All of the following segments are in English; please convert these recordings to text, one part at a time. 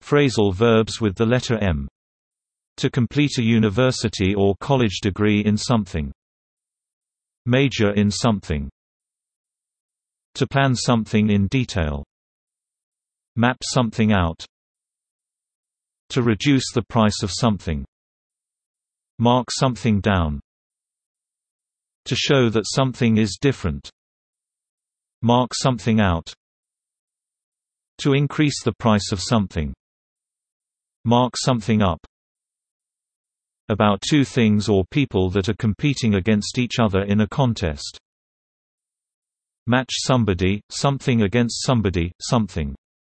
Phrasal verbs with the letter M. To complete a university or college degree in something. Major in something. To plan something in detail. Map something out. To reduce the price of something. Mark something down. To show that something is different. Mark something out. To increase the price of something. Mark something up. About two things or people that are competing against each other in a contest. Match somebody, something against somebody, something.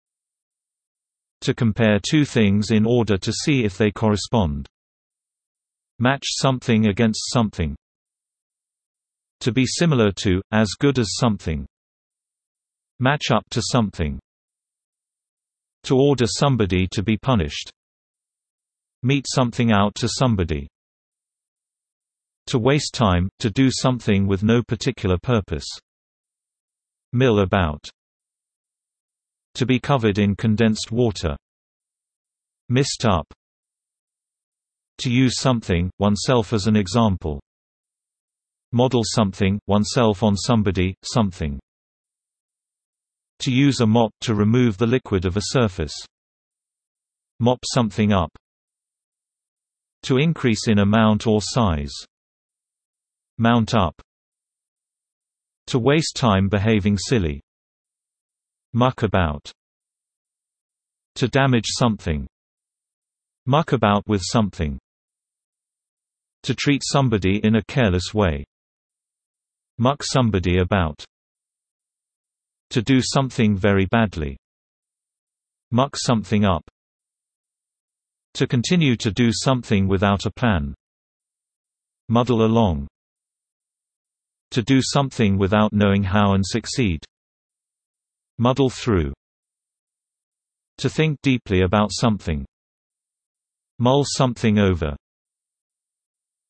To compare two things in order to see if they correspond. Match something against something. To be similar to, as good as something. Match up to something. To order somebody to be punished. Mete something out to somebody. To waste time, to do something with no particular purpose. Mill about. To be covered in condensed water. Mist up. To use something, oneself as an example. Model something, oneself on somebody, something. To use a mop to remove the liquid of a surface. Mop something up. To increase in amount or size. Mount up. To waste time behaving silly. Muck about. To damage something. Muck about with something. To treat somebody in a careless way. Muck somebody about. To do something very badly. Muck something up. To continue to do something without a plan. Muddle along. To do something without knowing how and succeed. Muddle through. To think deeply about something. Mull something over.